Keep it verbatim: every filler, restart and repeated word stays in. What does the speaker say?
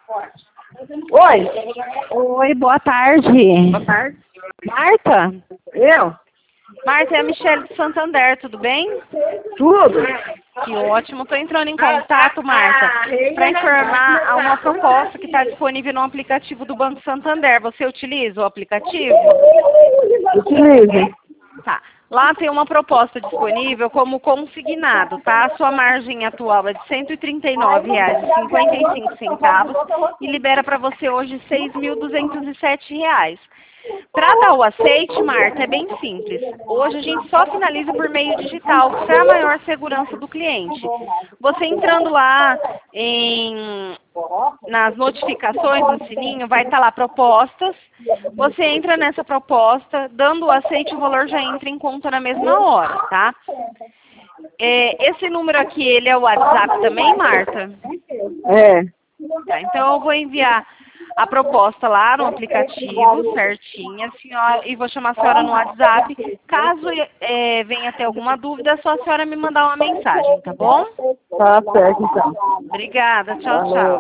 Oi. Oi, boa tarde. Boa tarde. Marta? Eu? Marta, é a Michelle de Santander, tudo bem? Tudo? Que ótimo. Estou entrando em contato, Marta, para informar uma proposta que está disponível no aplicativo do Banco Santander. Você utiliza o aplicativo? Utilize. Tá. Lá tem uma proposta disponível como consignado, tá? A sua margem atual é de cento e trinta e nove reais e cinquenta e cinco centavos e libera para você hoje seis mil duzentos e sete reais. Para dar o aceite, Marta, é bem simples. Hoje a gente só finaliza por meio digital, para a maior segurança do cliente. Você entrando lá em, nas notificações, no sininho, vai estar lá propostas. Você entra nessa proposta, dando o aceite, o valor já entra em conta na mesma hora, tá? É, esse número aqui, ele é o WhatsApp também, Marta? É. Tá, então eu vou enviar a proposta lá no aplicativo, certinha, senhora, e vou chamar a senhora no WhatsApp. Caso é, venha ter alguma dúvida, é só a senhora me mandar uma mensagem, tá bom? Tá certo, então. Obrigada, tchau, Valeu. tchau.